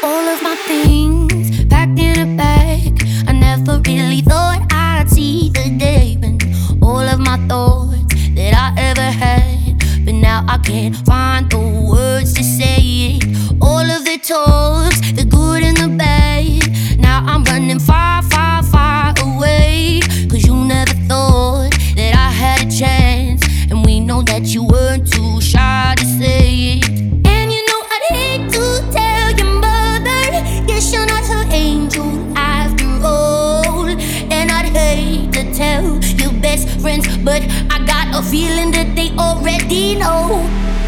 All of my things packed in a bag. I never really thought I'd see the day when all of my thoughts that I ever had, but now I can't find the words to say it. All of the talks, the good and the bad, now I'm running far, far, far away. Cause you never thought that I had a chance, and we know that you weren't too shy to say it. And you know I'd hate to tell your mother, yes, you're not her angel after all. And I'd hate to tell your best friends, but I got a feeling that they already know.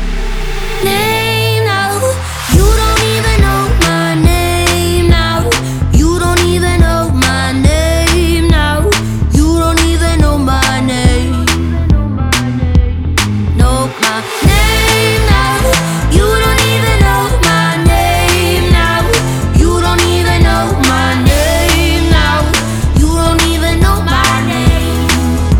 Name now, you don't even know my name now. You don't even know my name now. You don't even know my name. Know my name now. You don't even know my name now. You don't even know my name now. You don't even know my name.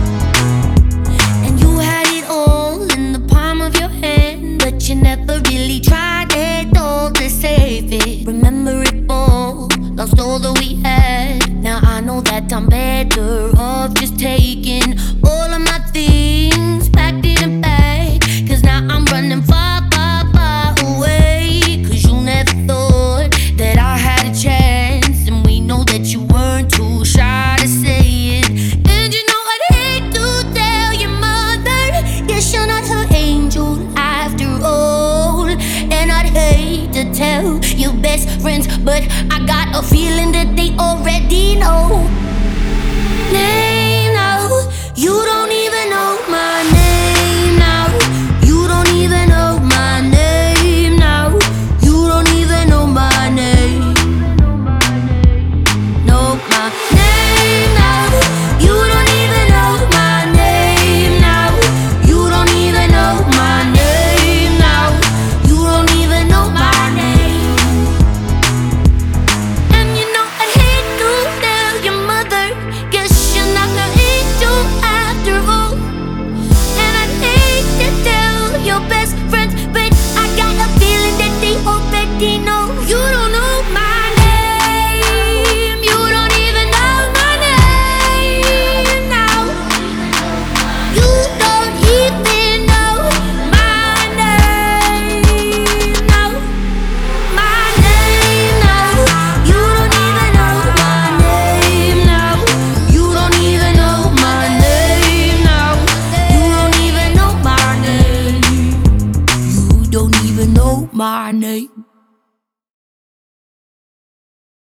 And you had it all in the palm of your hand, but you never really tried at all to save it. Remember it all, lost all that we had. Now I know that I'm better off just taking all of my things, packed in a bag. Cause now I'm running far, far, far away. Cause you never thought that I had a chance, and we know that you weren't too shy to say it. And you know I'd hate to tell your mother, yes, you're not her angel after all. And I'd hate to tell your best friends, but I got a feeling that they already know. Name now, you don't even know my name now. You don't even know my name now. You don't even know my name. Know my name now. You don't even know my name now. You don't even know my name now. You don't even know my name. And you know I'd hate to tell your mother, guess you're not her angel after all. And I'd hate to tell your best friends, but I got a feeling that they already know. You don't know my name. You don't even know my name now. You don't even know my name now. My name now. You don't even know my name now. You don't even know my name now. You don't even know my name. You don't even know my name.